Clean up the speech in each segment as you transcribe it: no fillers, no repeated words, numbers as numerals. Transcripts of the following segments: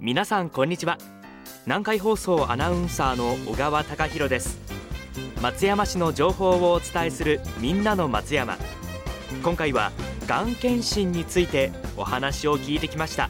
皆さんこんにちは。南海放送アナウンサーの小川貴博です。松山市の情報をお伝えするみんなの松山。今回はがん検診についてお話を聞いてきました。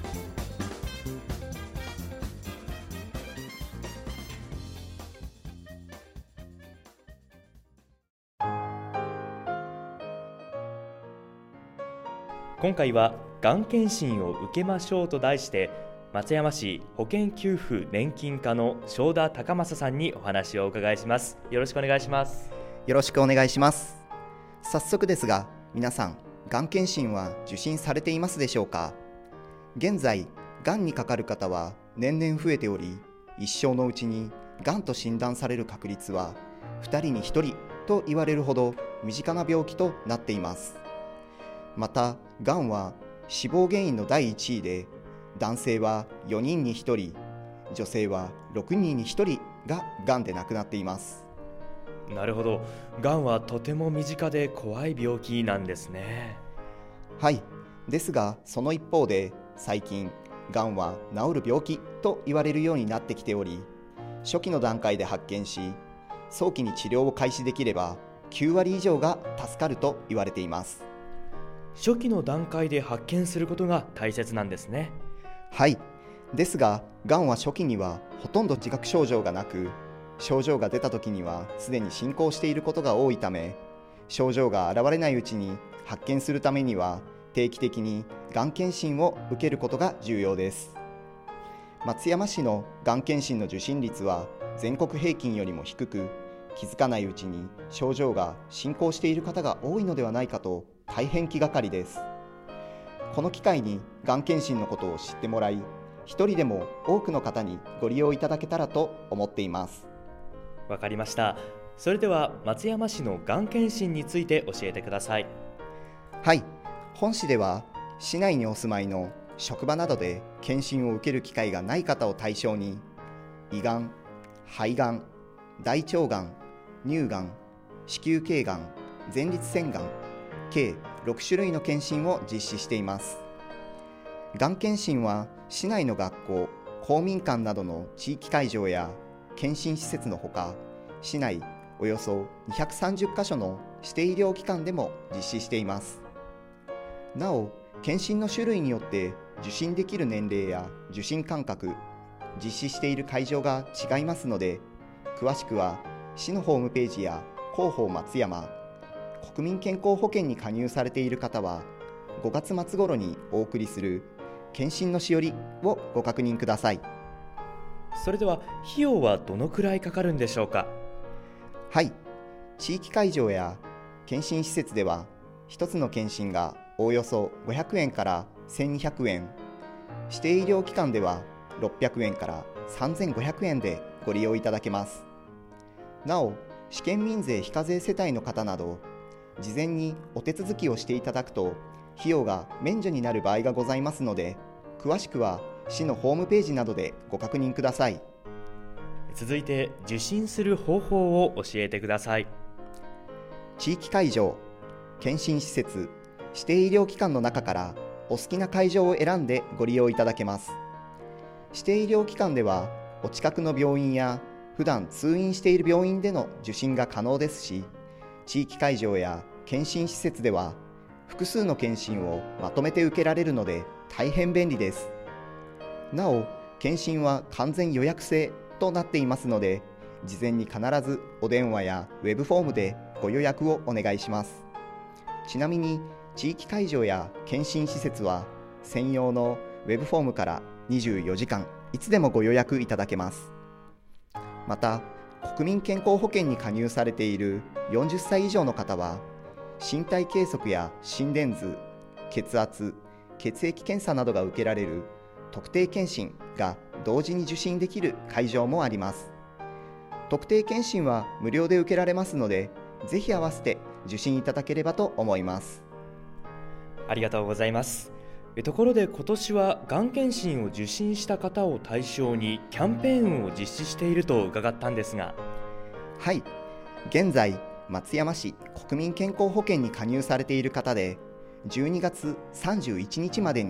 今回はがん検診を受けましょうと題して松山市保険給付年金課の正田隆正さんにお話をお伺いします。よろしくお願いします。 よろしくお願いします。早速ですが、皆さんがん検診は受診されていますでしょうか？現在がんにかかる方は年々増えており、一生のうちにがんと診断される確率は2人に1人と言われるほど身近な病気となっています。またがんは死亡原因の第1位で、男性は4人に1人、女性は6人に1人ががんで亡くなっています。 なるほど、がんはとても身近で怖い病気なんですね。 はい、ですがその一方で最近がんは治る病気と言われるようになってきており、初期の段階で発見し早期に治療を開始できれば9割以上が助かると言われています。 初期の段階で発見することが大切なんですね。 はい、ですががんは初期にはほとんど自覚症状がなく、症状が出た時にはすでに進行していることが多いため、症状が現れないうちに発見するためには定期的にがん検診を受けることが重要です。松山市のがん検診の受診率は全国平均よりも低く、気づかないうちに症状が進行している方が多いのではないかと大変気がかりです。この機会にがん検診のことを知ってもらい、一人でも多くの方にご利用いただけたらと思っています。 わかりました。それでは松山市のがん検診について教えてください。 はい、本市では市内にお住まいの職場などで検診を受ける機会がない方を対象に、胃がん、肺がん、大腸がん、乳がん、子宮頸がん、前立腺がん、計6種類の検診を実施しています。がん検診は市内の学校、公民館などの地域会場や検診施設のほか、市内およそ230カ所の指定医療機関でも実施しています。なお、検診の種類によって受診できる年齢や受診間隔、実施している会場が違いますので、詳しくは市のホームページや広報松山、国民健康保険に加入されている方は5月末頃にお送りする検診のしおりをご確認ください。 それでは費用はどのくらいかかるんでしょうか？ はい、地域会場や検診施設では一つの検診がおおよそ500円から1200円、指定医療機関では600円から3500円でご利用いただけます。なお、試験民税非課税世帯の方など事前にお手続きをしていただくと費用が免除になる場合がございますので、詳しくは市のホームページなどでご確認ください。 続いて受診する方法を教えてください。 地域会場、検診施設、指定医療機関の中からお好きな会場を選んでご利用いただけます。指定医療機関ではお近くの病院や普段通院している病院での受診が可能ですし、地域会場や検診施設では複数の検診をまとめて受けられるので大変便利です。なお、検診は完全予約制となっていますので、事前に必ずお電話やウェブフォームでご予約をお願いします。ちなみに地域会場や検診施設は専用のウェブフォームから24時間いつでもご予約いただけます。また、国民健康保険に加入されている40歳以上の方は、身体計測や心電図、血圧、血液検査などが受けられる特定健診が同時に受診できる会場もあります。特定健診は無料で受けられますので、ぜひ合わせて受診いただければと思います。 ありがとうございます。ところで今年はがん検診を受診した方を対象にキャンペーンを実施していると伺ったんですが。 はい、現在松山市国民健康保険に加入されている方で、12月31日までに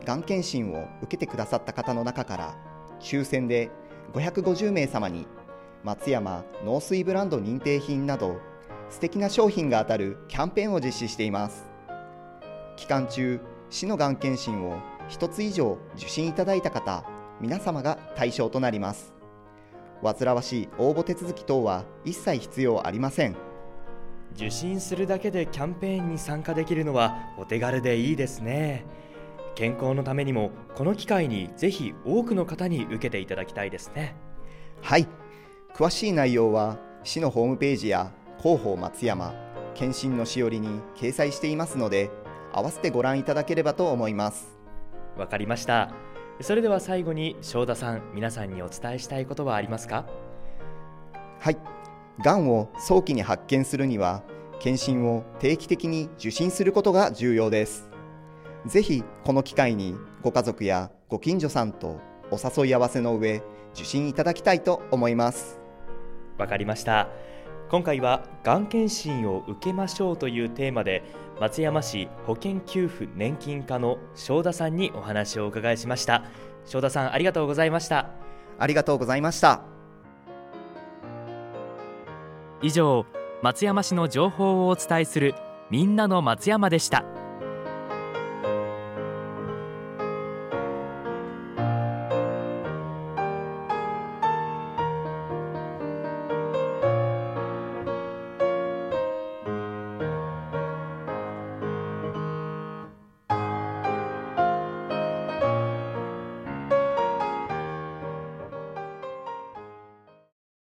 がん検診を受けてくださった方の中から抽選で550名様に松山農水ブランド認定品など素敵な商品が当たるキャンペーンを実施しています。期間中、市のがん検診を1つ以上受診いただいた方皆様が対象となります。煩わしい応募手続き等は一切必要ありません。 受診するだけでキャンペーンに参加できるのはお手軽でいいですね。健康のためにもこの機会にぜひ多くの方に受けていただきたいですね。 はい、詳しい内容は市のホームページや広報松山検診のしおりに掲載していますので、合わせてご覧いただければと思います。 わかりました。それでは最後に正田さん、皆さんにお伝えしたいことはありますか？ はい、がんを早期に発見するには検診を定期的に受診することが重要です。ぜひこの機会にご家族やご近所さんとお誘い合わせの上受診いただきたいと思います。 わかりました。今回はがん検診を受けましょうというテーマで松山市保険給付年金課の正田さんにお話をお伺いしました。正田さん、ありがとうございました。 ありがとうございました。 以上、松山市の情報をお伝えするみんなの松山でした。